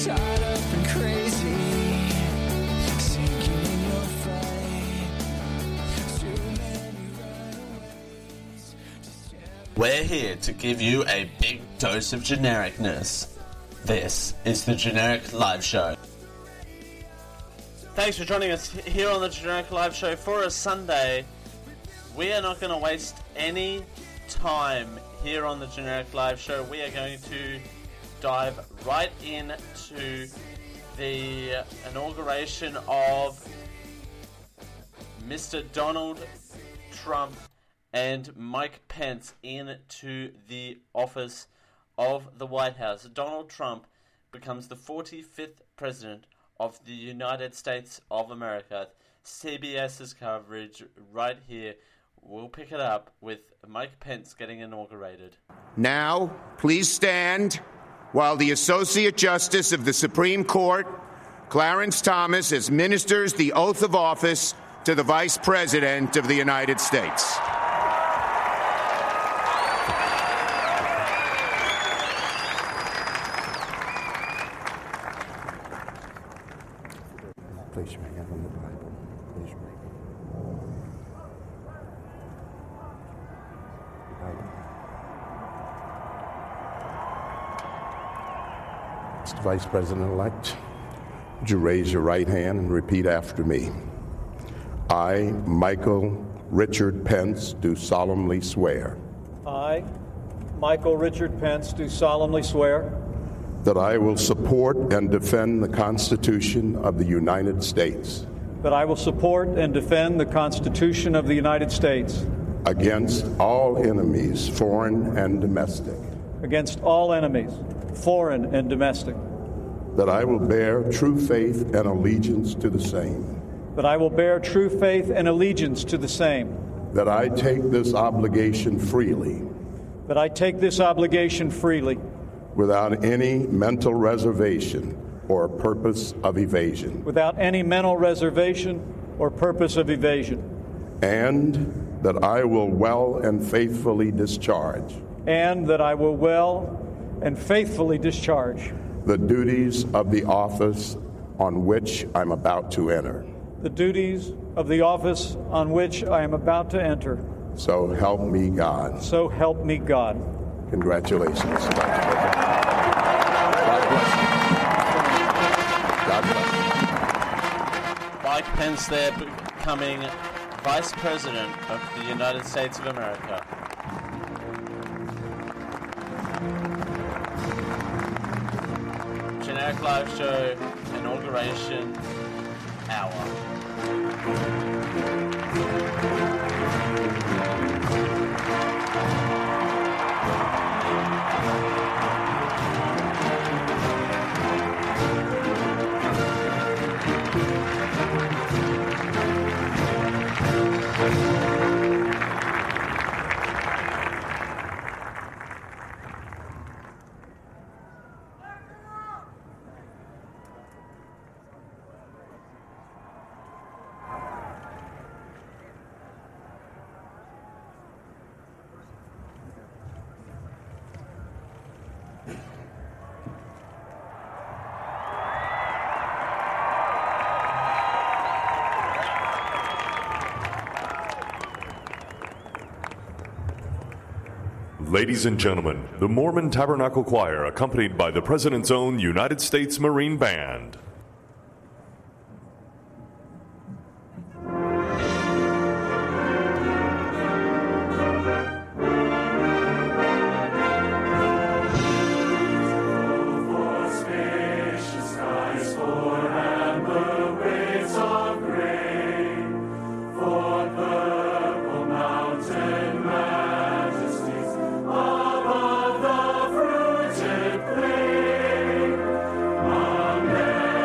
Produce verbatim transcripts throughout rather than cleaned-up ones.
shot up and crazy, sinking in your fight. Too many runaways. We're here to give you a big dose of genericness. This is the Generic Live Show. Thanks for joining us here on the Generic Live Show for a Sunday. We are not going to waste any time here on the Generic Live Show. We are going to dive right into the inauguration of Mister Donald Trump and Mike Pence into the office of the White House. Donald Trump becomes the forty-fifth president of the United States of America. CBS's coverage right here. We'll pick it up with Mike Pence getting inaugurated. Now, please stand while the Associate Justice of the Supreme Court, Clarence Thomas, administers the oath of office to the Vice President of the United States. Place your hand on the Bible. Place your hand. Mister Vice President-elect, would you raise your right hand and repeat after me? I, Michael Richard Pence, do solemnly swear. I, Michael Richard Pence, do solemnly swear that I will support and defend the Constitution of the United States. That I will support and defend the Constitution of the United States. Against all enemies, foreign and domestic. Against all enemies, foreign and domestic. That I will bear true faith and allegiance to the same. That I will bear true faith and allegiance to the same. That I take this obligation freely. That I take this obligation freely. Without any mental reservation or purpose of evasion. Without any mental reservation or purpose of evasion. And that I will well and faithfully discharge. And that I will well and faithfully discharge. The duties of the office on which I'm about to enter. The duties of the office on which I am about to enter. So help me God. So help me God. Congratulations. God bless you. God bless you. Mike Pence there becoming Vice President of the United States of America. Generic Live Show, Inauguration Hour. Ladies and gentlemen, the Mormon Tabernacle Choir, accompanied by the President's own United States Marine Band. Amen.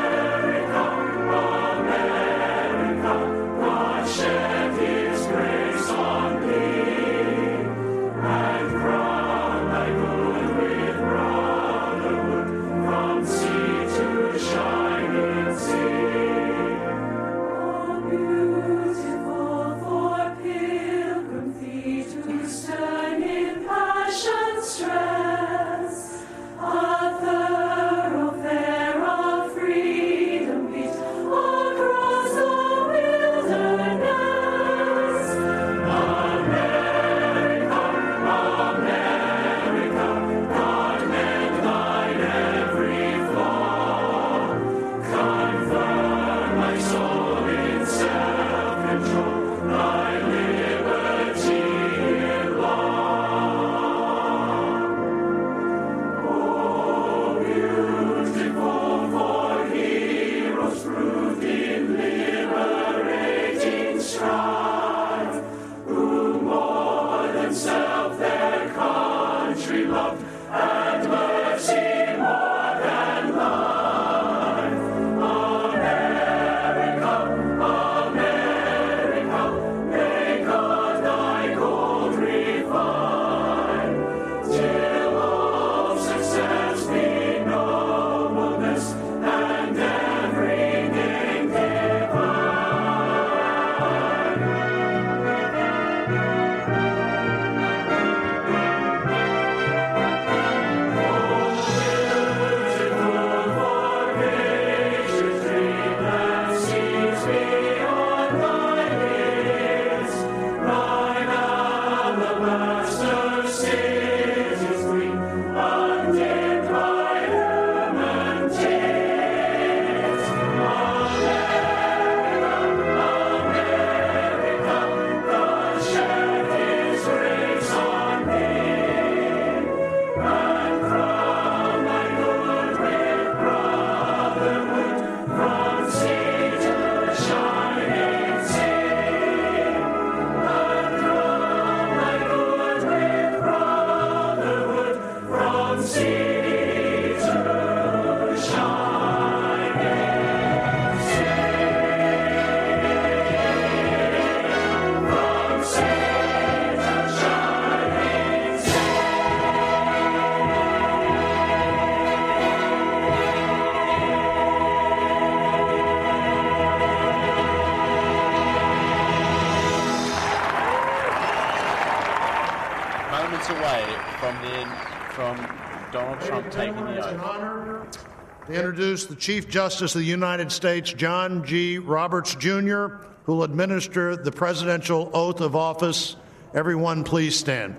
minutes away from the from Donald Trump taking the It's an oath. honor to introduce the Chief Justice of the United States, John G. Roberts, Junior, who will administer the presidential oath of office. Everyone, please stand.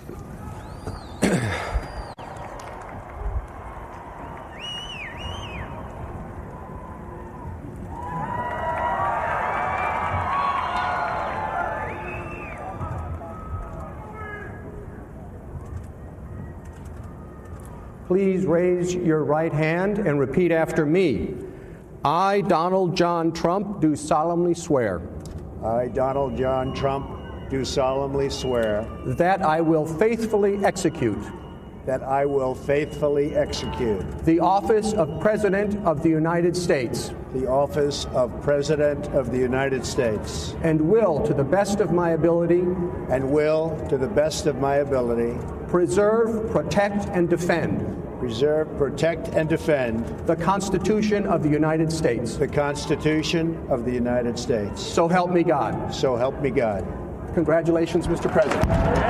Please raise your right hand and repeat after me. I, Donald John Trump, do solemnly swear I, Donald John Trump, do solemnly swear that I will faithfully execute that I will faithfully execute the office of President of the United States the office of President of the United States and will, to the best of my ability, and will, to the best of my ability, preserve, protect, and defend preserve, protect, and defend the Constitution of the United States. the Constitution of the United States. So help me God. So help me God. Congratulations, Mister President.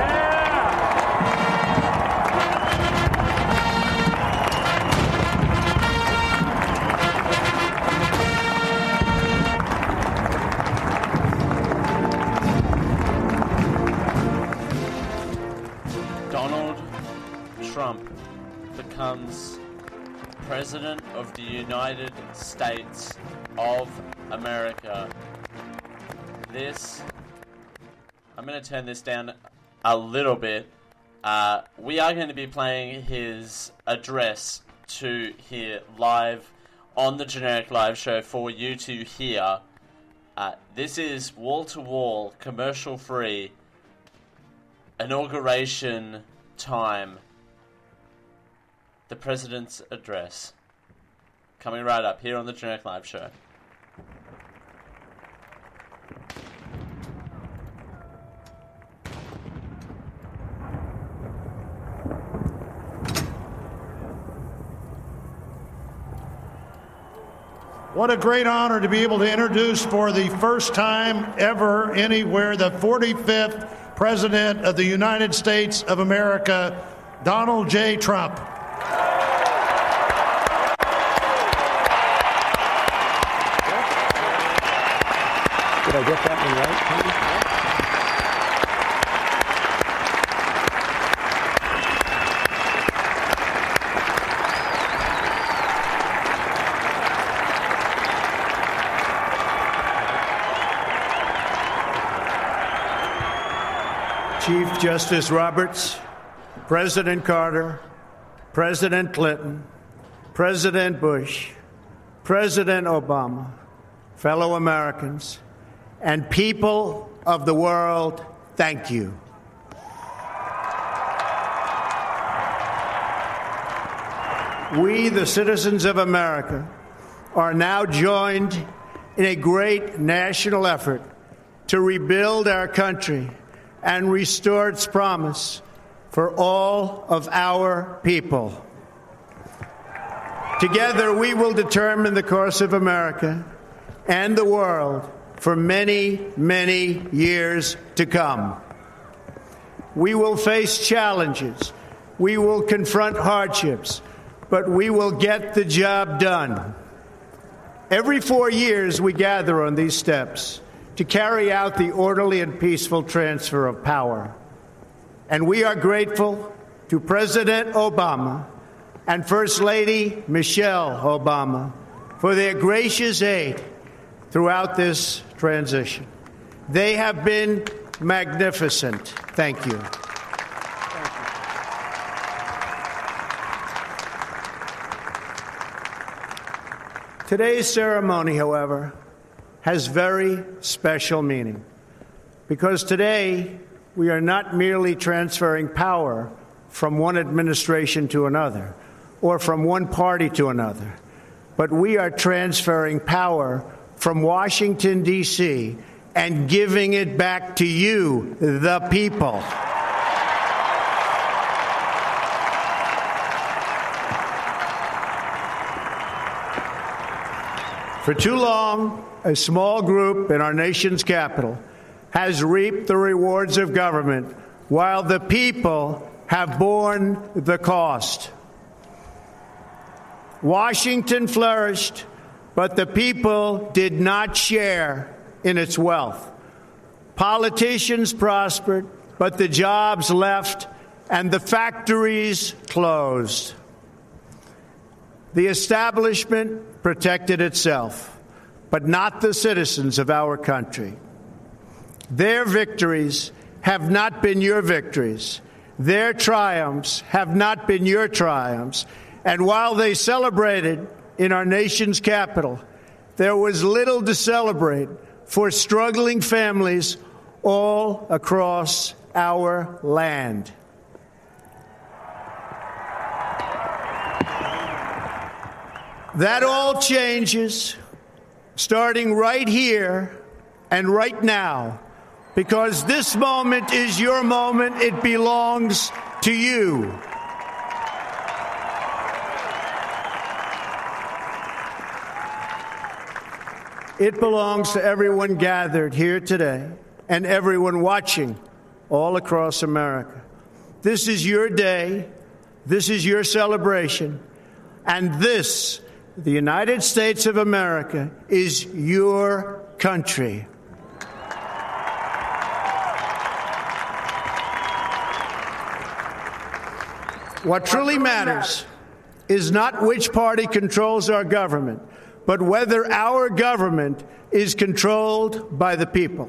Donald Trump becomes President of the United States of America. This, I'm going to turn this down a little bit. Uh, we are going to be playing his address to hear live on the Generic Live Show for you to hear. Uh, this is wall-to-wall, commercial-free, inauguration time. The President's address. Coming right up here on the Generic Live Show. What a great honor to be able to introduce for the first time ever anywhere the forty-fifth President of the United States of America, Donald J. Trump. Did I get that one right? Chief Justice Roberts, President Carter, President Clinton, President Bush, President Obama, fellow Americans, and people of the world, thank you. We, the citizens of America, are now joined in a great national effort to rebuild our country and restore its promise for all of our people. Together, we will determine the course of America and the world for many, many years to come. We will face challenges. We will confront hardships, but we will get the job done. Every four years, we gather on these steps to carry out the orderly and peaceful transfer of power. And we are grateful to President Obama and First Lady Michelle Obama for their gracious aid throughout this transition. They have been magnificent. Thank you. Today's ceremony, however, has very special meaning, because today we are not merely transferring power from one administration to another or from one party to another, but we are transferring power from Washington, D C and giving it back to you, the people. For too long, a small group in our nation's capital has reaped the rewards of government, while the people have borne the cost. Washington flourished, but the people did not share in its wealth. Politicians prospered, but the jobs left and the factories closed. The establishment protected itself, but not the citizens of our country. Their victories have not been your victories. Their triumphs have not been your triumphs. And while they celebrated in our nation's capital, there was little to celebrate for struggling families all across our land. That all changes starting right here and right now, because this moment is your moment. It belongs to you. It belongs to everyone gathered here today and everyone watching all across America. This is your day. This is your celebration. And this, the United States of America, is your country. What truly matters is not which party controls our government, but whether our government is controlled by the people.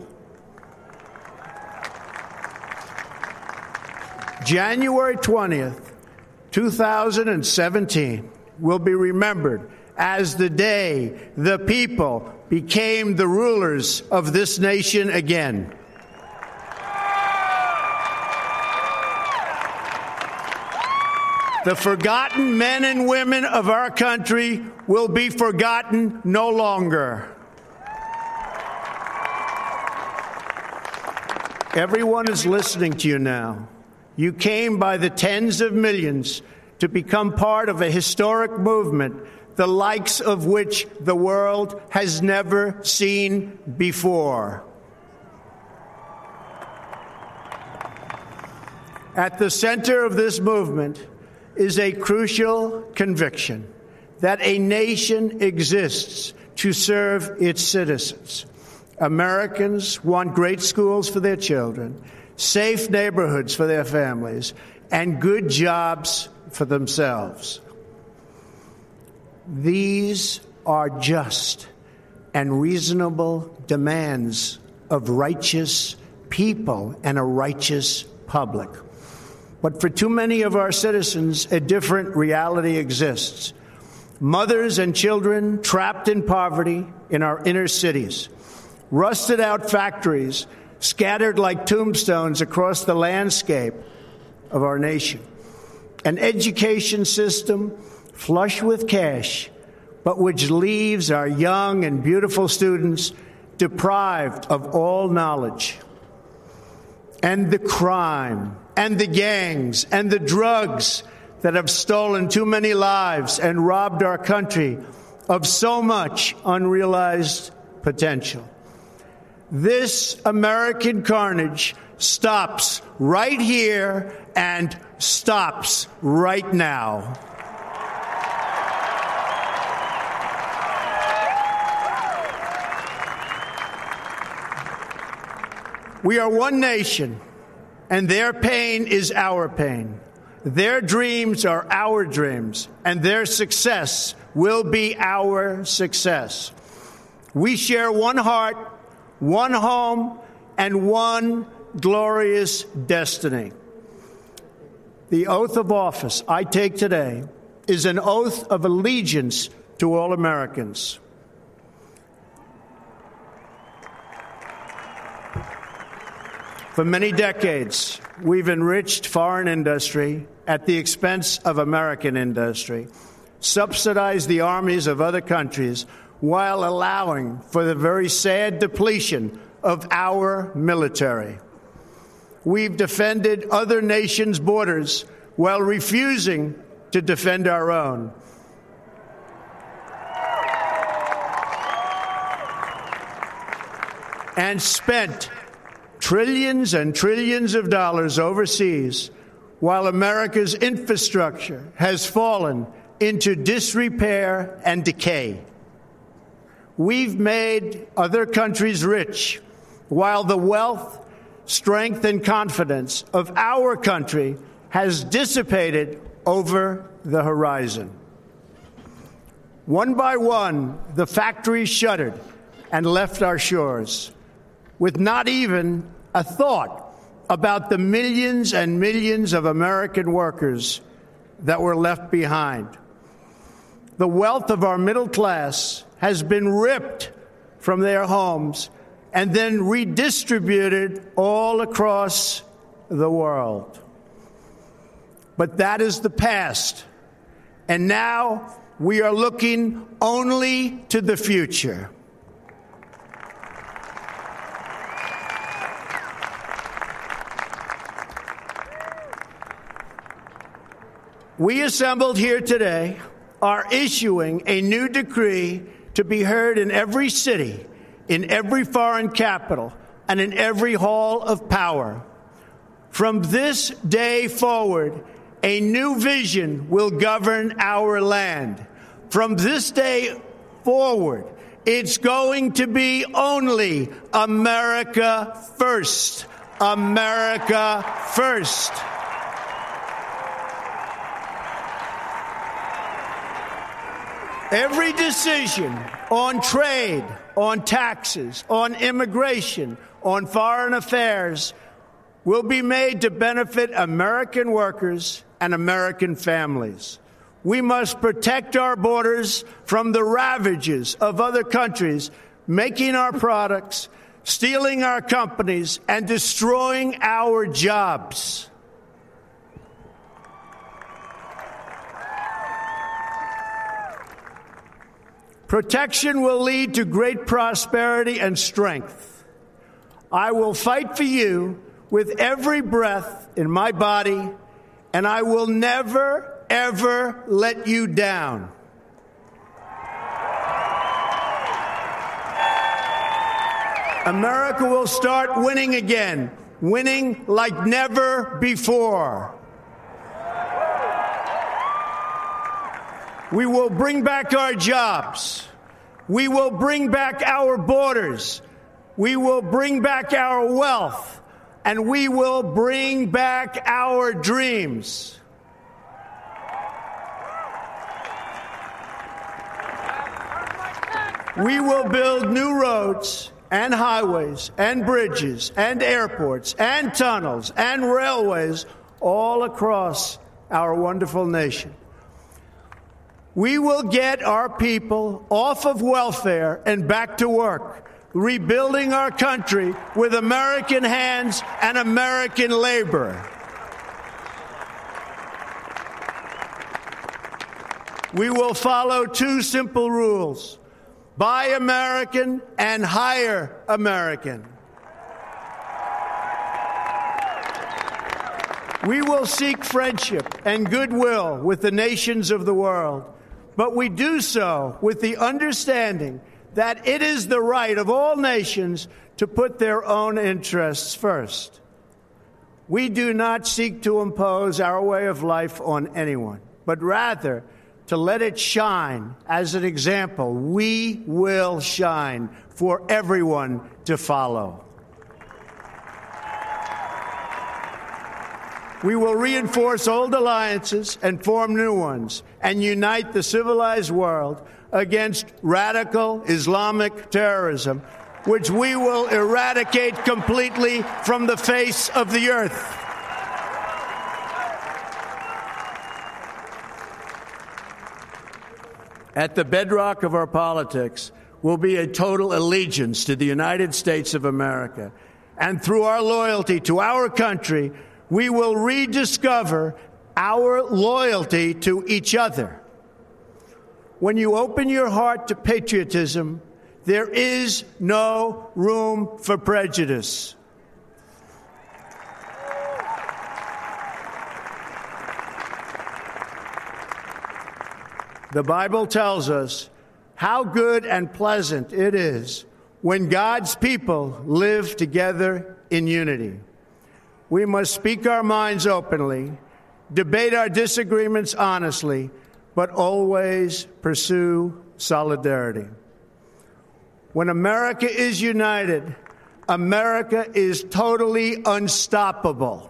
January twentieth, two thousand seventeen will be remembered as the day the people became the rulers of this nation again. The forgotten men and women of our country will be forgotten no longer. Everyone is listening to you now. You came by the tens of millions to become part of a historic movement, the likes of which the world has never seen before. At the center of this movement is a crucial conviction that a nation exists to serve its citizens. Americans want great schools for their children, safe neighborhoods for their families, and good jobs for themselves. These are just and reasonable demands of righteous people and a righteous public. But for too many of our citizens, a different reality exists. Mothers and children trapped in poverty in our inner cities, rusted out factories scattered like tombstones across the landscape of our nation, an education system flush with cash, but which leaves our young and beautiful students deprived of all knowledge, and the crime and the gangs and the drugs that have stolen too many lives and robbed our country of so much unrealized potential. This American carnage stops right here and stops right now. We are one nation, and their pain is our pain. Their dreams are our dreams, and their success will be our success. We share one heart, one home, and one glorious destiny. The oath of office I take today is an oath of allegiance to all Americans. For many decades, we've enriched foreign industry at the expense of American industry, subsidized the armies of other countries while allowing for the very sad depletion of our military. We've defended other nations' borders while refusing to defend our own. And spent trillions and trillions of dollars overseas while America's infrastructure has fallen into disrepair and decay. We've made other countries rich, while the wealth, strength, and confidence of our country has dissipated over the horizon. One by one, the factories shuttered and left our shores, with not even a thought about the millions and millions of American workers that were left behind. The wealth of our middle class has been ripped from their homes and then redistributed all across the world. But that is the past, and now we are looking only to the future. We assembled here today are issuing a new decree to be heard in every city, in every foreign capital, and in every hall of power. From this day forward, a new vision will govern our land. From this day forward, it's going to be only America first. America first. Every decision on trade, on taxes, on immigration, on foreign affairs will be made to benefit American workers and American families. We must protect our borders from the ravages of other countries, making our products, stealing our companies, and destroying our jobs. Protection will lead to great prosperity and strength. I will fight for you with every breath in my body, and I will never, ever let you down. America will start winning again, winning like never before. We will bring back our jobs. We will bring back our borders. We will bring back our wealth. And we will bring back our dreams. We will build new roads and highways and bridges and airports and tunnels and railways all across our wonderful nation. We will get our people off of welfare and back to work, rebuilding our country with American hands and American labor. We will follow two simple rules: buy American and hire American. We will seek friendship and goodwill with the nations of the world. But we do so with the understanding that it is the right of all nations to put their own interests first. We do not seek to impose our way of life on anyone, but rather to let it shine as an example. We will shine for everyone to follow. We will reinforce old alliances and form new ones and unite the civilized world against radical Islamic terrorism, which we will eradicate completely from the face of the earth. At the bedrock of our politics will be a total allegiance to the United States of America. And through our loyalty to our country, we will rediscover our loyalty to each other. When you open your heart to patriotism, there is no room for prejudice. The Bible tells us how good and pleasant it is when God's people live together in unity. We must speak our minds openly debate our disagreements honestly, but always pursue solidarity. When America is united, America is totally unstoppable.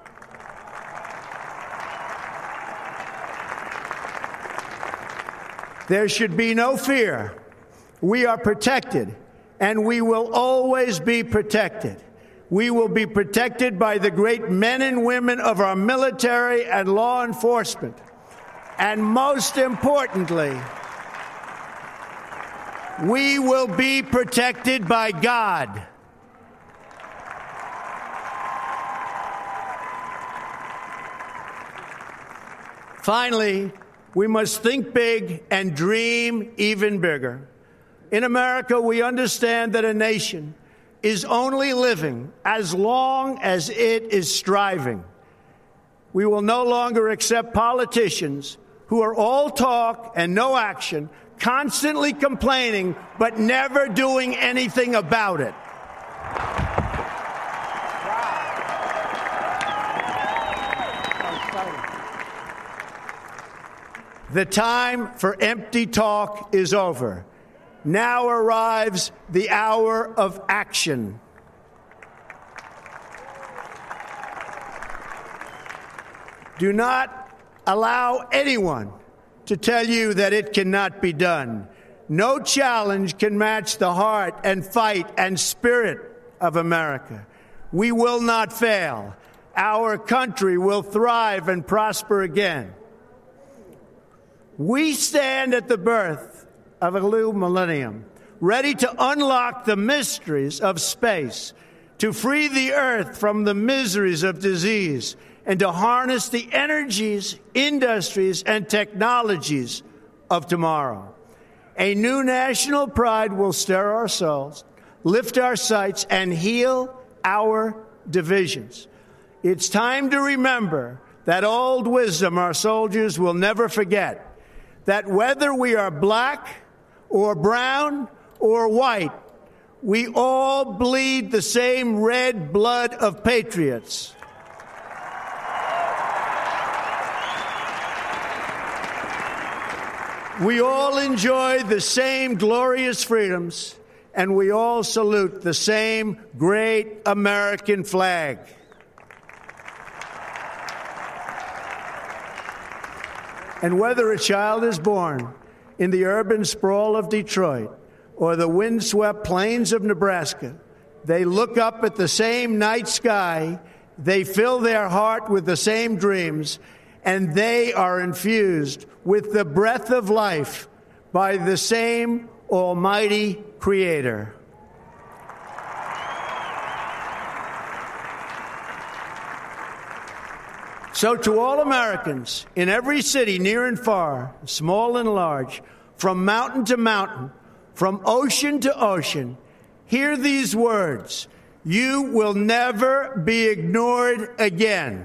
There should be no fear. We are protected, and we will always be protected. We will be protected by the great men and women of our military and law enforcement. And most importantly, we will be protected by God. Finally, we must think big and dream even bigger. In America, we understand that a nation is only living as long as it is striving. We will no longer accept politicians who are all talk and no action, constantly complaining but never doing anything about it. The time for empty talk is over. Now arrives the hour of action. Do not allow anyone to tell you that it cannot be done. No challenge can match the heart and fight and spirit of America. We will not fail. Our country will thrive and prosper again. We stand at the birth of a new millennium, ready to unlock the mysteries of space, to free the earth from the miseries of disease, and to harness the energies, industries, and technologies of tomorrow. A new national pride will stir our souls, lift our sights, and heal our divisions. It's time to remember that old wisdom our soldiers will never forget, that whether we are black or brown or white, we all bleed the same red blood of patriots. We all enjoy the same glorious freedoms, and we all salute the same great American flag. And whether a child is born in the urban sprawl of Detroit or the windswept plains of Nebraska, they look up at the same night sky, they fill their heart with the same dreams, and they are infused with the breath of life by the same Almighty Creator. So to all Americans in every city, near and far, small and large, from mountain to mountain, from ocean to ocean, hear these words: you will never be ignored again.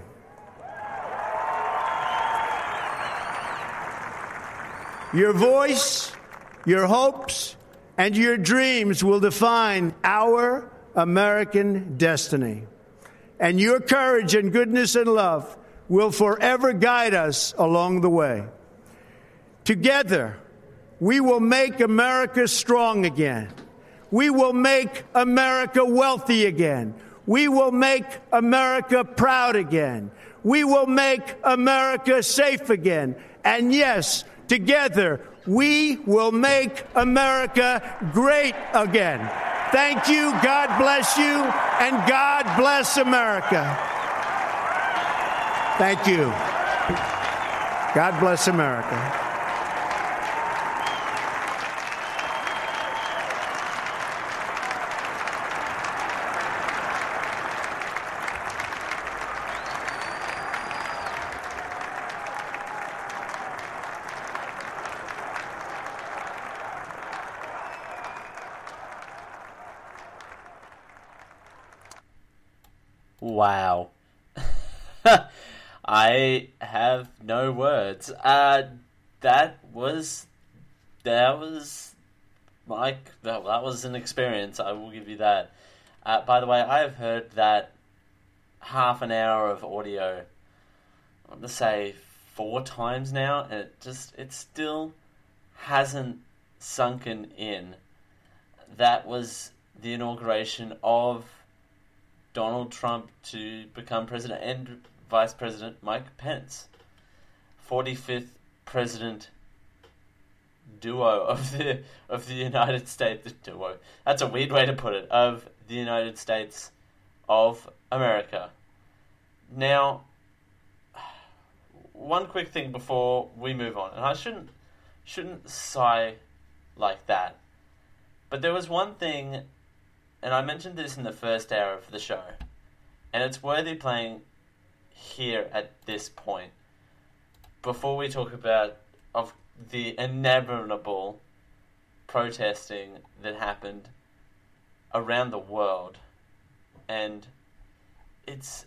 Your voice, your hopes, and your dreams will define our American destiny. And your courage and goodness and love will forever guide us along the way. Together, we will make America strong again. We will make America wealthy again. We will make America proud again. We will make America safe again. And yes, together, we will make America great again. Thank you, God bless you, and God bless America. Thank you. God bless America. Wow. I have no words. Uh, that was, that was, like, that was an experience, I will give you that. Uh, by the way, I have heard that half an hour of audio I want to say four times now, and it just, it still hasn't sunken in. That was the inauguration of Donald Trump to become president and Vice President Mike Pence. forty-fifth president duo of the of the United States. Duo. That's a weird way to put it. Of the United States of America. Now, one quick thing before we move on, and I shouldn't shouldn't sigh like that, but there was one thing, and I mentioned this in the first hour of the show, and it's worthy playing here at this point before we talk about of the inevitable protesting that happened around the world. And it's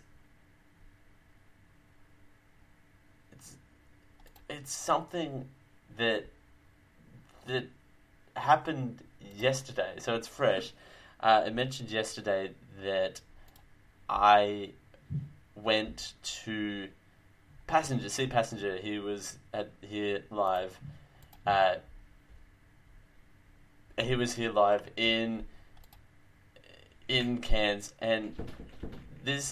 it's it's something that that happened yesterday, so it's fresh. Uh, I mentioned yesterday that I went to Passenger, see Passenger. He was at here live. Uh, he was here live in in Cairns, and this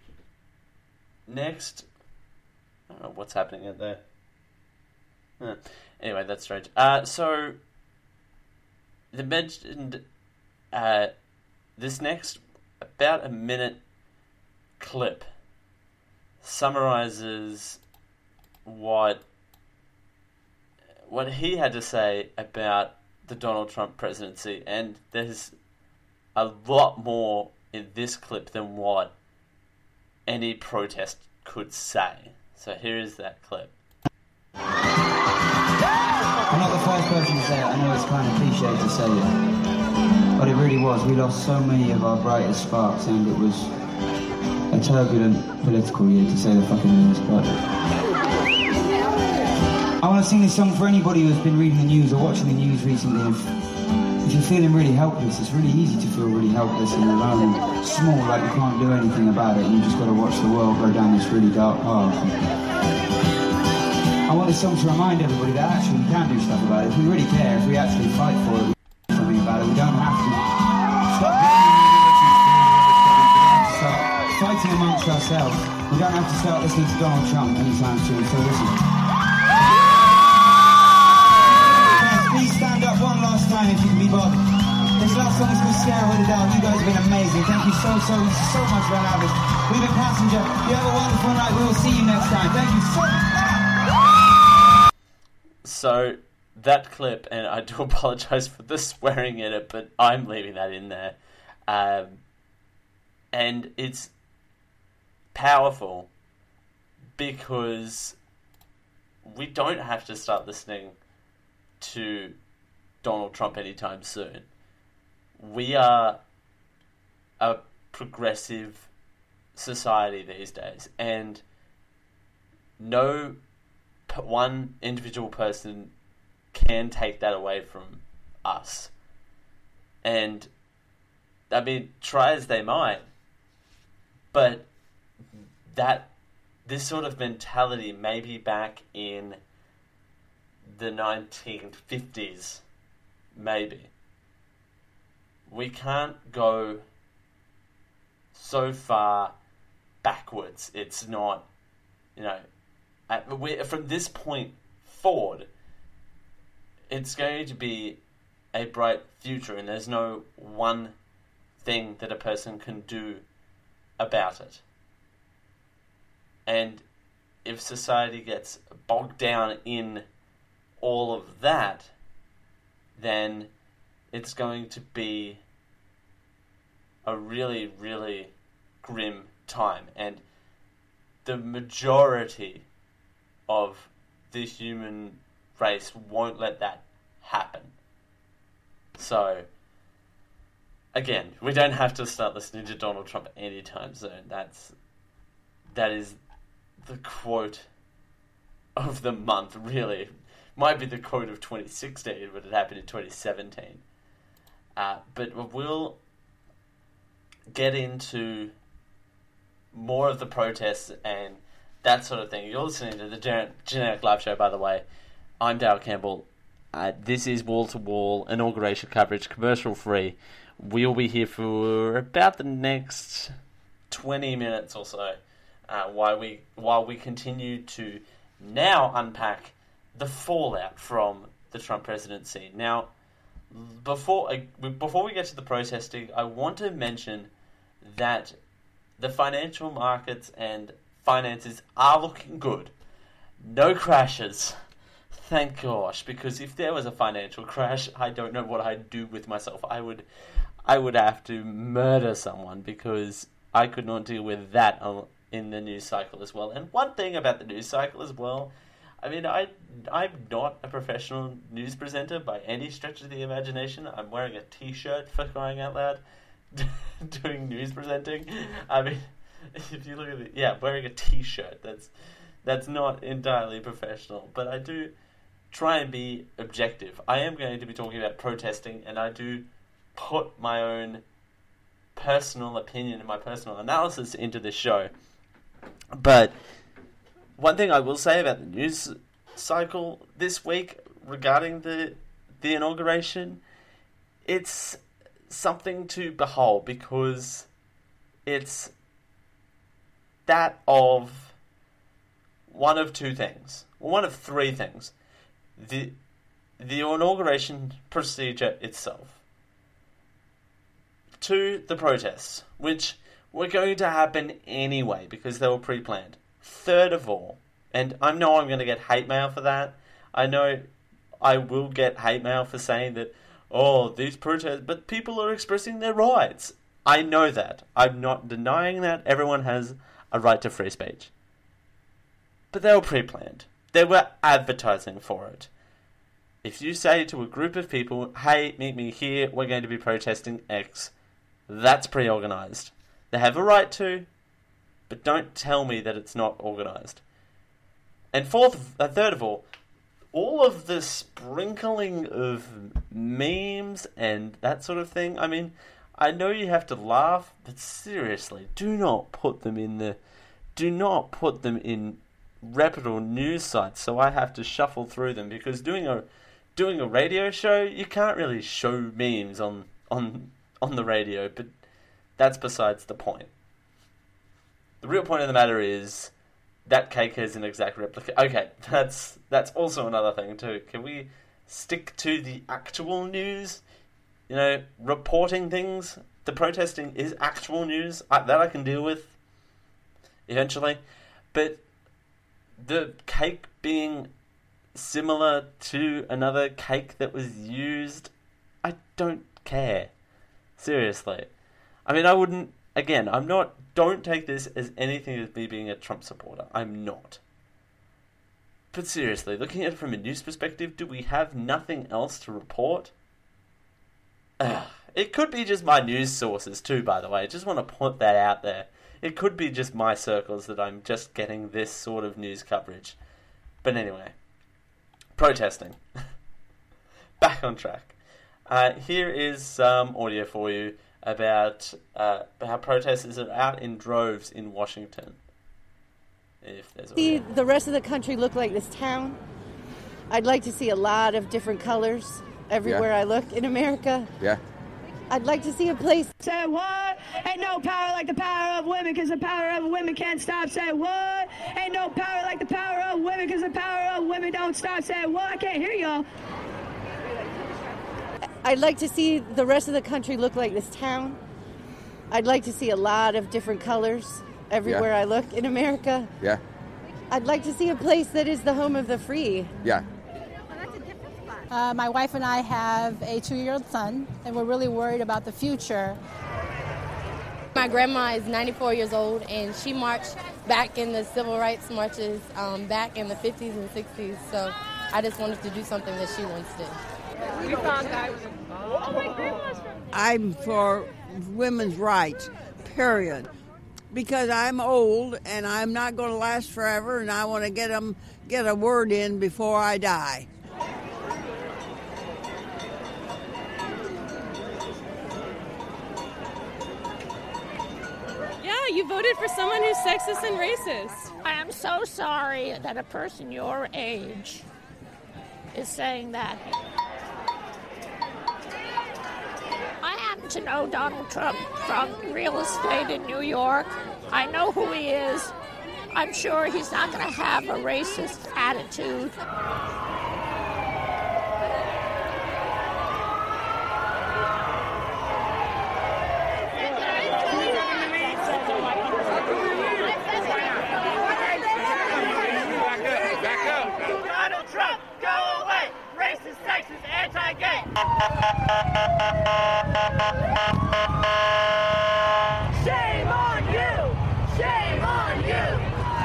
next, I don't know what's happening out there. Huh. Anyway, that's strange. Uh, so they mentioned uh, this next about a minute clip summarizes what what he had to say about the Donald Trump presidency, and there's a lot more in this clip than what any protest could say. So here is that clip. I'm not the first person to say it. I know it's kind of cliche to say it, but it really was. We lost so many of our brightest sparks, and it was a turbulent political year, to say the fucking least. But I want to sing this song for anybody who's been reading the news or watching the news recently. If, if you're feeling really helpless, it's really easy to feel really helpless and alone and small, like you can't do anything about it, and you just got to watch the world go down this really dark path. I want this song to remind everybody that actually we can do stuff about it. If we really care, if we actually fight for it, we do something about it. We don't have to stop start fighting amongst ourselves. We don't have to start listening to Donald Trump anytime soon. So listen. Please stand up one last time if you can be bothered. This last song is called Sierra with the Dog. You guys have been amazing. Thank you so, so, so much for having us. We've been Passenger. You have a wonderful night. We will see you next time. Thank you so much. So, that clip, and I do apologise for the swearing in it, but I'm leaving that in there. Um, and it's powerful because we don't have to start listening to Donald Trump anytime soon. We are a progressive society these days, and no one individual person can take that away from us. And, I mean, try as they might, but that, this sort of mentality maybe back in the nineteen fifties, maybe. We can't go so far backwards. It's not, you know, at, we, from this point forward, it's going to be a bright future, and there's no one thing that a person can do about it. And if society gets bogged down in all of that, then it's going to be a really, really grim time. And the majority of the human race won't let that happen. So, again, we don't have to start listening to Donald Trump anytime soon. That's, that is the quote of the month, really. Might be the quote of twenty sixteen, but it happened in twenty seventeen. Uh, but we'll get into more of the protests and that sort of thing. You're listening to the Gen- Generic Live Show, by the way. I'm Darryl Campbell. Uh, this is wall-to-wall inauguration coverage, commercial-free. We'll be here for about the next twenty minutes or so uh, while we while we continue to now unpack the fallout from the Trump presidency. Now, before I, before we get to the protesting, I want to mention that the financial markets and finances are looking good. No crashes. Thank gosh, because if there was a financial crash, I don't know what I'd do with myself. I would I would have to murder someone because I could not deal with that in the news cycle as well. And one thing about the news cycle as well, I mean, I, I'm not a professional news presenter by any stretch of the imagination. I'm wearing a t-shirt, for crying out loud, doing news presenting. I mean, if you look at it, yeah, wearing a t-shirt, that's that's not entirely professional. But I do try and be objective. I am going to be talking about protesting, and I do put my own personal opinion and my personal analysis into this show. But one thing I will say about the news cycle this week regarding the the inauguration, it's something to behold because it's that of one of two things. Well, one of three things. The the inauguration procedure itself. Two, the protests, which were going to happen anyway because they were pre-planned. Third of all, and I know I'm going to get hate mail for that. I know I will get hate mail for saying that, oh, these protests, but people are expressing their rights. I know that. I'm not denying that. Everyone has a right to free speech. But they were pre-planned. They were advertising for it. If you say to a group of people, hey, meet me here, we're going to be protesting X, that's pre-organised. They have a right to, but don't tell me that it's not organised. And fourth, uh, third of all, all of the sprinkling of memes and that sort of thing, I mean, I know you have to laugh, but seriously, do not put them in the, do not put them in reputable news sites so I have to shuffle through them, because doing a doing a radio show, you can't really show memes on on on the radio, but that's besides the point. The real point of the matter is that cake is an exact replica. Okay, that's that's also another thing too. Can we stick to the actual news? You know, reporting things. The protesting is actual news. I, that I can deal with eventually. But the cake being similar to another cake that was used, I don't care. Seriously. I mean, I wouldn't... Again, I'm not... Don't take this as anything as me being a Trump supporter. I'm not. But seriously, looking at it from a news perspective, do we have nothing else to report? Ugh. It could be just my news sources too, by the way. I just want to put that out there. It could be just my circles that I'm just getting this sort of news coverage. But anyway, protesting. Back on track. Uh, here is some audio for you about uh, how protesters are out in droves in Washington. If there's see the rest of the country look like this town. I'd like to see a lot of different colors everywhere yeah. I look in America. Yeah. I'd like to see a place. Say what? Ain't no power like the power of women, because the power of women can't stop. Say what? Ain't no power like the power of women, because the power of women don't stop. Say what? I can't hear y'all. I'd like to see the rest of the country look like this town. I'd like to see a lot of different colors everywhere yeah. I look in America. Yeah. I'd like to see a place that is the home of the free. Yeah. Uh, my wife and I have a two-year-old son, and we're really worried about the future. My grandma is ninety-four years old, and she marched back in the civil rights marches um, back in the fifties and sixties, so I just wanted to do something that she once did. We found I was oh, my grandma's from... I'm for women's rights, period. Because I'm old, and I'm not going to last forever, and I want to get them, get a word in before I die. You voted for someone who's sexist and racist. I am so sorry that a person your age is saying that. I happen to know Donald Trump from real estate in New York. I know who he is. I'm sure he's not going to have a racist attitude. Donald Trump, go away! Racist, sexist, anti-gay! Shame on you! Shame on you!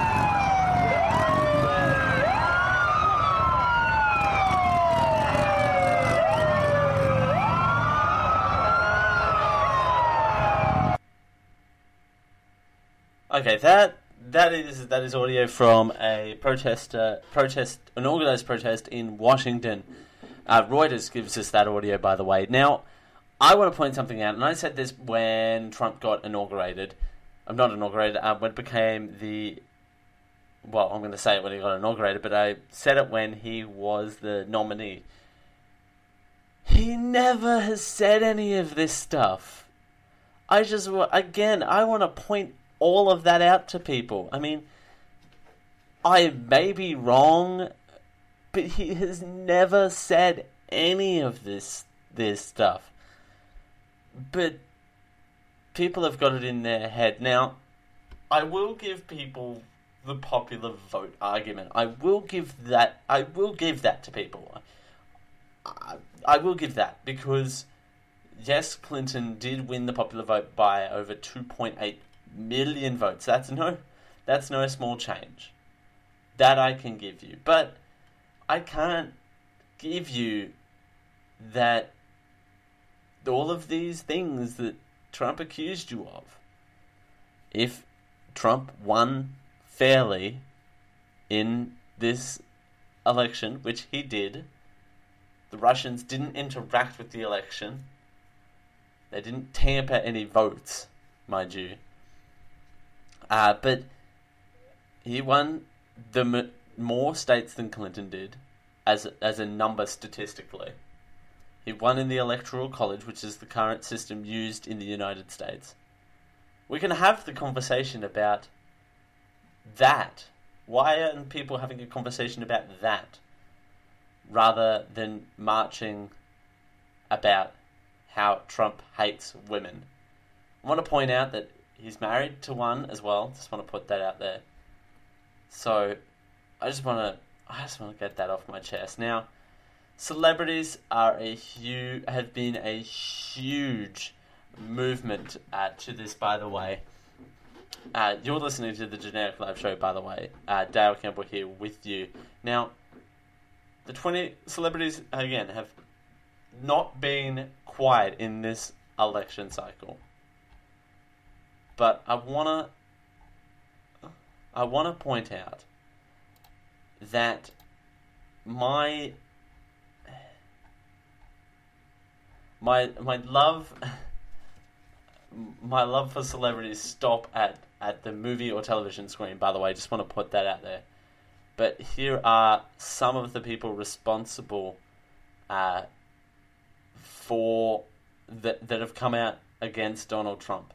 Okay, that that is that is audio from a protest, uh, protest, an organised protest in Washington. Uh, Reuters gives us that audio, by the way. Now, I want to point something out, and I said this when Trump got inaugurated. I'm not inaugurated, uh, when it became the... Well, I'm going to say it when he got inaugurated, but I said it when he was the nominee. He never has said any of this stuff. I just, again, I want to point all of that out to people. I mean, I may be wrong, but he has never said any of this this stuff. But people have got it in their head. Now, I will give people the popular vote argument. I will give that. I will give that to people. I, I will give that because yes, Clinton did win the popular vote by over two point eight million votes. That's no, that's no small change. That I can give you, but I can't give you that all of these things that Trump accused you of. If Trump won fairly in this election, which he did, the Russians didn't interact with the election. They didn't tamper any votes, mind you. Uh, but he won the m- more states than Clinton did, as a, as a number statistically. He won in the Electoral College, which is the current system used in the United States. We can have the conversation about that. Why aren't people having a conversation about that, rather than marching about how Trump hates women? I want to point out that he's married to one as well. Just want to put that out there. So, I just want to, I just want to get that off my chest. Now, celebrities are a huge, have been a huge movement uh, to this, by the way. Uh, you're listening to the Generic Live Show, by the way. Uh, Dale Campbell here with you. Now, the twenty celebrities, again, have not been quiet in this election cycle. But I wanna, I wanna point out that my, my, my love, my love for celebrities stop at, at the movie or television screen. By the way, I just want to put that out there. But here are some of the people responsible uh, for that that have come out against Donald Trump.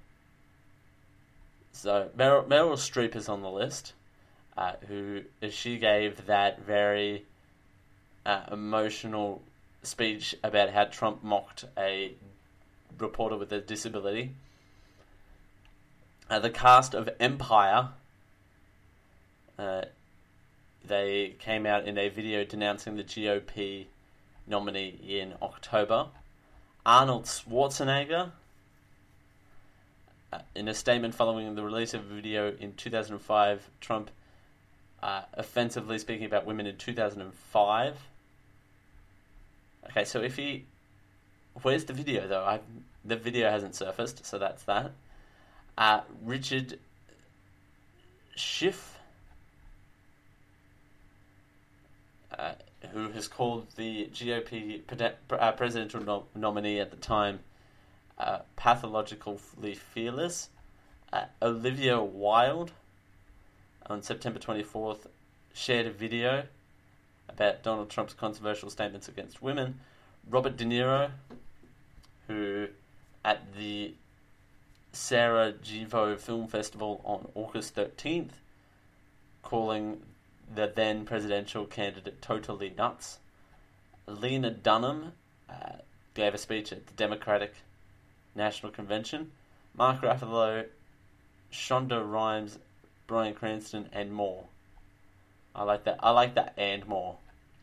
So Meryl, Meryl Streep is on the list, uh, who she gave that very uh, emotional speech about how Trump mocked a reporter with a disability. Uh, the cast of Empire, uh, they came out in a video denouncing the G O P nominee in October. Arnold Schwarzenegger, uh, in a statement following the release of a video in two thousand five, Trump uh, offensively speaking about women in two thousand five. Okay, so if he... Where's the video, though? I've, the video hasn't surfaced, so that's that. Uh, Richard Schiff, uh, who has called the G O P uh, presidential no- nominee at the time uh, pathologically fearless. Uh, Olivia Wilde, on September twenty-fourth, shared a video about Donald Trump's controversial statements against women. Robert De Niro, who at the Sarajevo Film Festival on August thirteenth, calling the then presidential candidate totally nuts. Lena Dunham uh, gave a speech at the Democratic National Convention. Mark Ruffalo, Shonda Rhimes, Bryan Cranston, and more. I like that. I like that and more.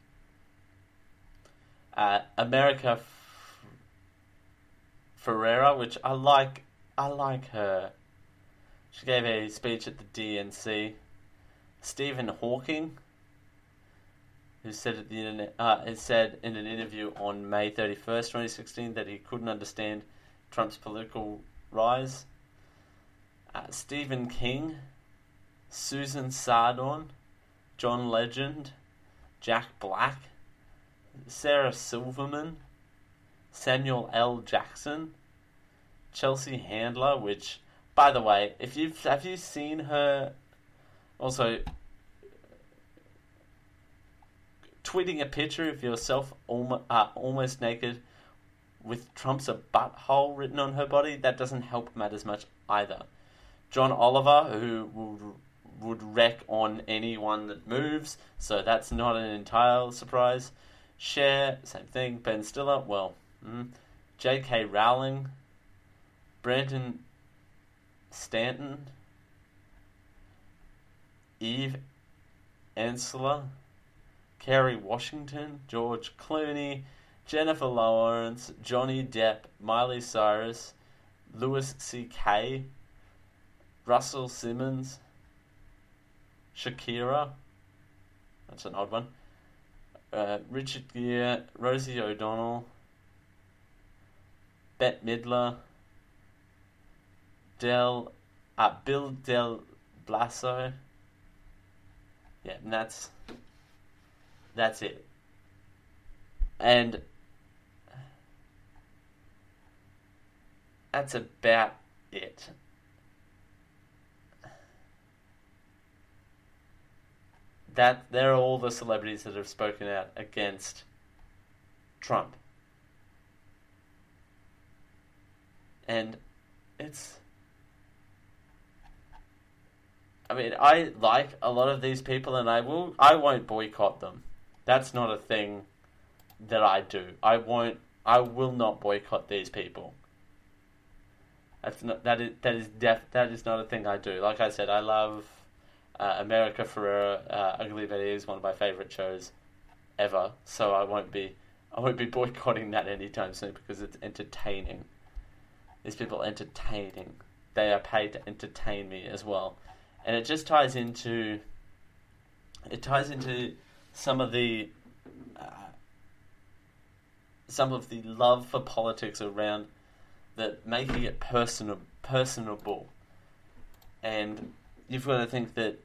Uh, America F- Ferrera, which I like. I like her. She gave a speech at the D N C. Stephen Hawking, who said at the internet, uh, has said in an interview on May thirty-first, twenty sixteen, that he couldn't understand Trump's political rise. Uh, Stephen King, Susan Sarandon, John Legend, Jack Black, Sarah Silverman, Samuel L. Jackson, Chelsea Handler, which, by the way, if you've have you seen her also tweeting a picture of yourself almost, uh, almost naked with Trump's a butthole written on her body? That doesn't help matters much either. John Oliver, who would would wreck on anyone that moves, so that's not an entire surprise. Cher, same thing. Ben Stiller, well, mm. J K. Rowling, Brandon Stanton, Eve Ensler, Kerry Washington, George Clooney, Jennifer Lawrence, Johnny Depp, Miley Cyrus, Louis C K, Russell Simmons, Shakira, that's an odd one, uh, Richard Gere, Rosie O'Donnell, Bette Midler, Del, uh, Bill Del Blasio. Yeah, and that's that's it. And that's about it. That they're all the celebrities that have spoken out against Trump. And it's, I mean, I like a lot of these people, and I will, I won't boycott them. That's not a thing that I do. I won't, I will not boycott these people. That's not, that is, that is def, that is not a thing I do. Like I said, I love uh, America Ferrera. Uh, Ugly Betty is one of my favorite shows ever. So I won't be, I won't be boycotting that anytime soon because it's entertaining. These people are entertaining. They are paid to entertain me as well. And it just ties into, it ties into some of the, uh, some of the love for politics around that, making it personal, personable. And you've got to think that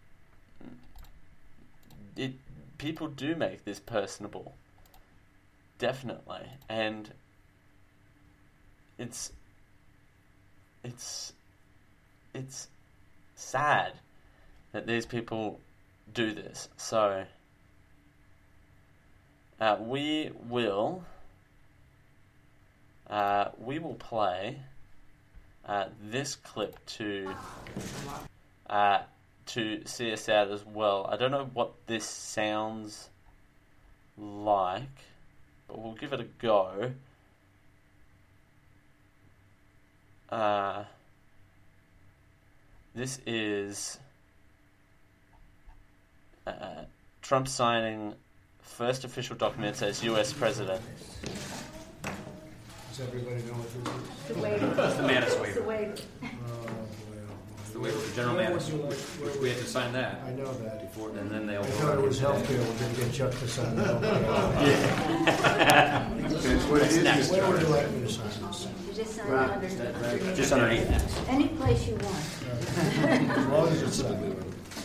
it, people do make this personable. Definitely. And it's, it's, it's sad that these people do this. So uh, we will uh, we will play uh, this clip to uh, to see us out as well. I don't know what this sounds like, but we'll give it a go. Uh, this is uh, Trump signing first official documents as U S president. Does everybody know what this is? The waiver. It's the Mattis waiver. It's the waiver. It's the waiver for General Mattis, which, which we had to sign that. I know that. Before, and then they'll. I thought it was healthcare. We're going to get Chuck to sign that. That's what it is. Next. Where would you like me to sign this? You just sign Right. it underneath. Right. Just underneath that. Any place you want. As long as it's signed.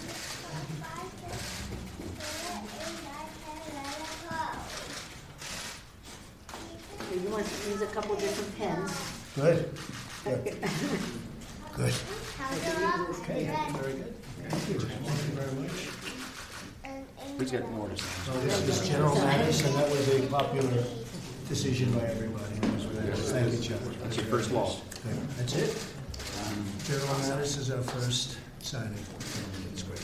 You want to use a couple different pens. Good. Good. Good. I can use this Okay, very good. Thank you. Thank you very much. Who's got more to say? So this is General Mattis, and that was a popular decision by everybody. Thank you, Chuck. That's your first law. That's it. General Mattis is our first signing. That's great.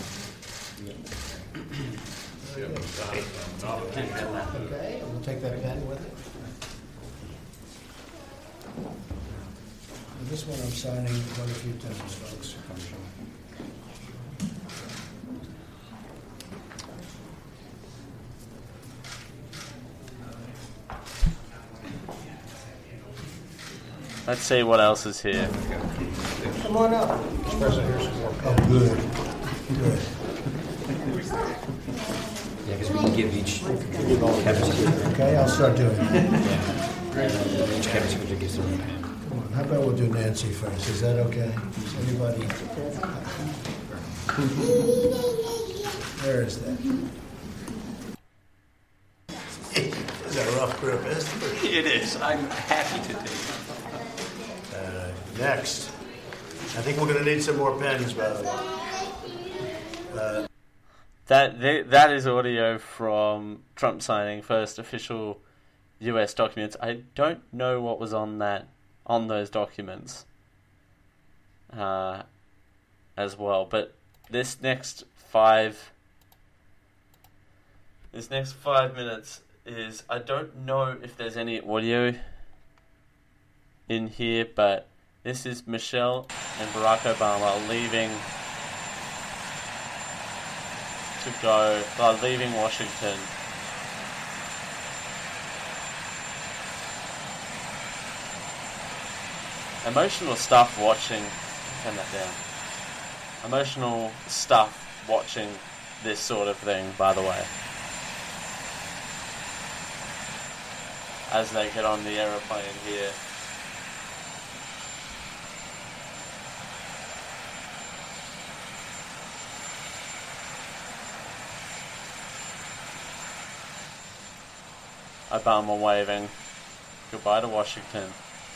Very good. Okay, we'll take that pen with it. And this one I'm signing quite a few times, folks. Let's see what else is here. Come on up. Oh, good. Good. Yeah, because we can give each Kevin. Okay, I'll start doing it. Yeah. Each Kevin secretary gives them a pen. Come on, how about we'll do Nancy first? Is that okay? Is anybody? Where is that? Is that a rough grip, isn't it? It is. I'm happy to take it. Uh, next. I think we're going to need some more pens, by the way. Uh, That th- that is audio from Trump signing first official U S documents. I don't know what was on that on those documents uh, as well, but this next five this next five minutes is, I don't know if there's any audio in here, but this is Michelle and Barack Obama leaving to go, uh, leaving Washington. Emotional stuff watching, turn that down. Emotional stuff watching this sort of thing, by the way. As they get on the aeroplane here. Obama waving goodbye to Washington.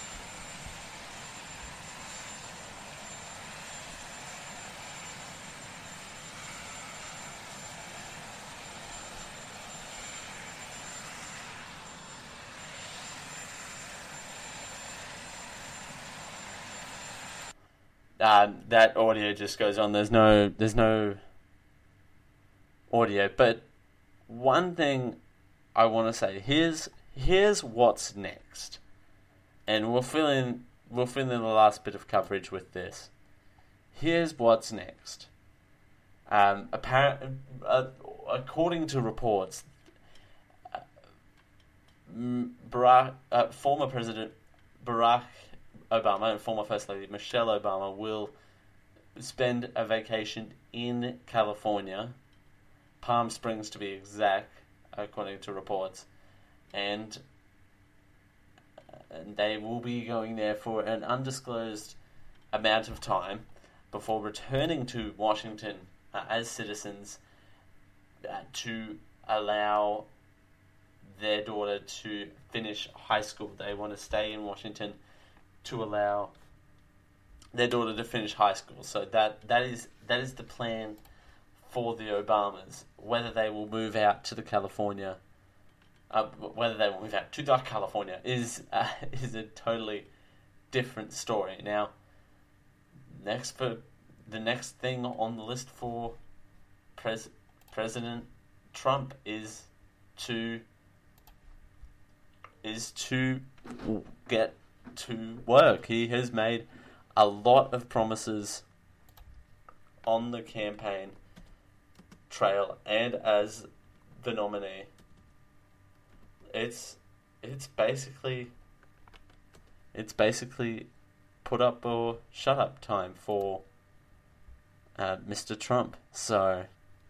Uh, that audio just goes on. There's no, there's no audio. But one thing I want to say, here's here's what's next, and we'll fill in we'll fill in the last bit of coverage with this. Here's what's next. Um, apparent, uh, according to reports, uh, Barack, uh, former President Barack Obama and former First Lady Michelle Obama will spend a vacation in California, Palm Springs to be exact, according to reports, and, and they will be going there for an undisclosed amount of time before returning to Washington uh, as citizens uh, to allow their daughter to finish high school. They want to stay in Washington to allow their daughter to finish high school. So that that is that is the plan for the Obamas. Whether they will move out to the California, uh, whether they will move out to Dark California is uh, is a totally different story. Now, next for the next thing on the list for pres- President Trump is to is to get to work. He has made a lot of promises on the campaign trail and as the nominee. It's it's basically it's basically put up or shut up time for uh, Mister Trump. So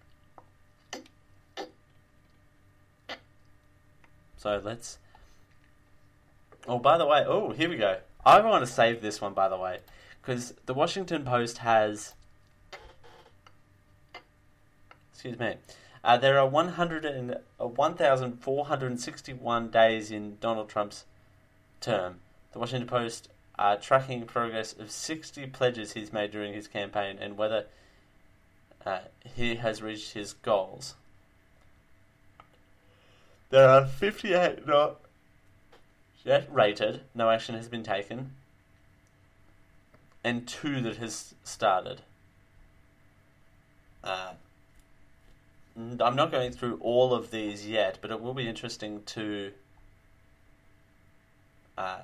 so let's. Oh, by the way, oh, here we go. I want to save this one, by the way, because the Washington Post has. Excuse me. Uh, there are one hundred and uh, one thousand four hundred sixty-one days in Donald Trump's term. The Washington Post uh, tracking progress of sixty pledges he's made during his campaign and whether uh, he has reached his goals. There are fifty-eight not yet rated, no action has been taken, and two that has started. Uh, I'm not going through all of these yet, but it will be interesting to uh,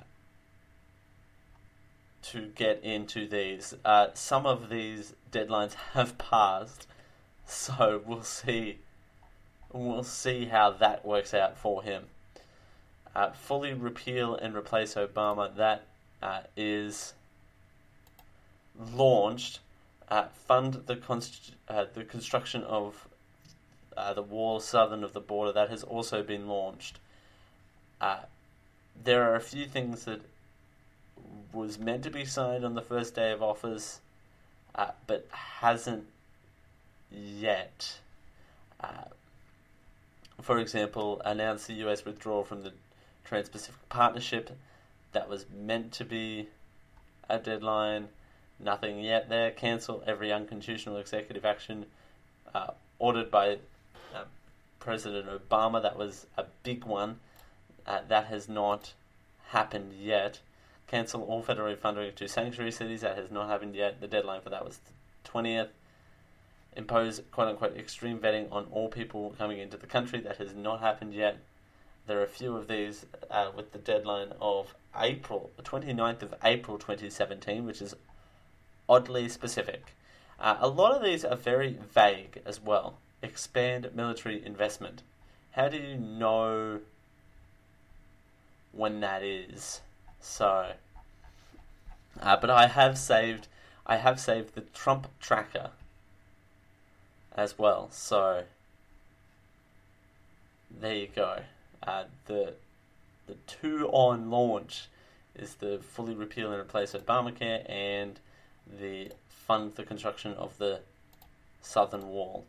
to get into these. Uh, some of these deadlines have passed, so we'll see. We'll see how that works out for him. Uh, fully repeal and replace Obama. That uh, is launched. Uh, fund the const- uh, the construction of uh, the wall southern of the border. That has also been launched. Uh, there are a few things that was meant to be signed on the first day of office, uh, but hasn't yet. Uh, for example, announced the U S withdrawal from the Trans-Pacific Partnership. That was meant to be a deadline. Nothing yet there. Cancel every unconstitutional executive action uh, ordered by uh, President Obama. That was a big one. Uh, that has not happened yet. Cancel all federal funding to sanctuary cities. That has not happened yet. The deadline for that was the twentieth. Impose quote-unquote extreme vetting on all people coming into the country. That has not happened yet. There are a few of these uh, with the deadline of April, the twenty-ninth of April twenty seventeen, which is oddly specific. Uh, a lot of these are very vague as well. Expand military investment. How do you know when that is? So, uh, but I have saved, I have saved the Trump tracker as well. So there you go. Uh, the the two on launch is the fully repeal and replace Obamacare and the fund the construction of the southern wall.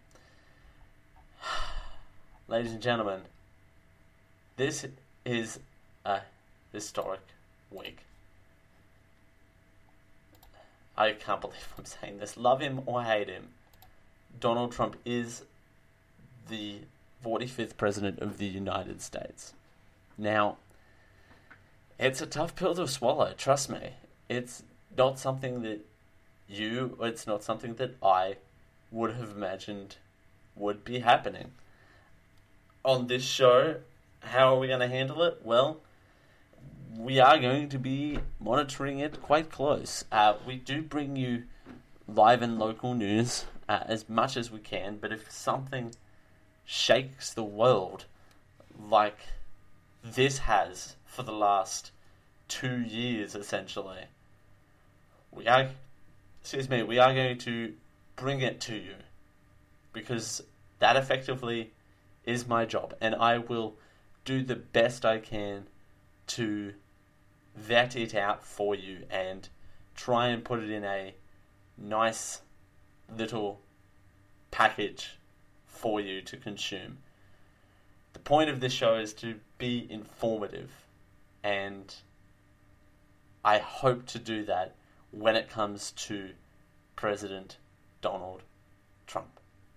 Ladies and gentlemen, this is a historic week. I can't believe I'm saying this. Love him or hate him, Donald Trump is the forty-fifth President of the United States. Now, it's a tough pill to swallow, trust me. It's not something that you, it's not something that I would have imagined would be happening. On this show, how are we going to handle it? Well, we are going to be monitoring it quite close. Uh, we do bring you live and local news uh, as much as we can, but if something shakes the world like this has for the last two years, essentially, we are, excuse me, we are going to bring it to you, because that effectively is my job, and I will do the best I can to vet it out for you and try and put it in a nice little package for you to consume. The point of this show is to be informative, and I hope to do that when it comes to President Donald Trump.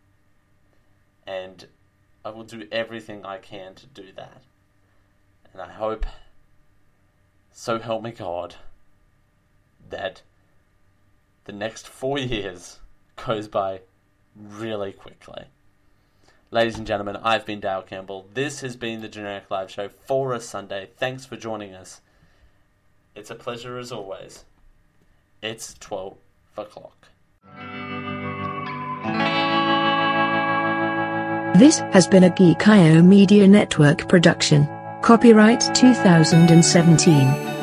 And I will do everything I can to do that. And I hope, so help me God, that the next four years goes by really quickly. Ladies and gentlemen, I've been Dale Campbell. This has been the Generic Live Show for a Sunday. Thanks for joining us. It's a pleasure as always. It's twelve o'clock. This has been a Geek I O Media Network production. Copyright two thousand seventeen.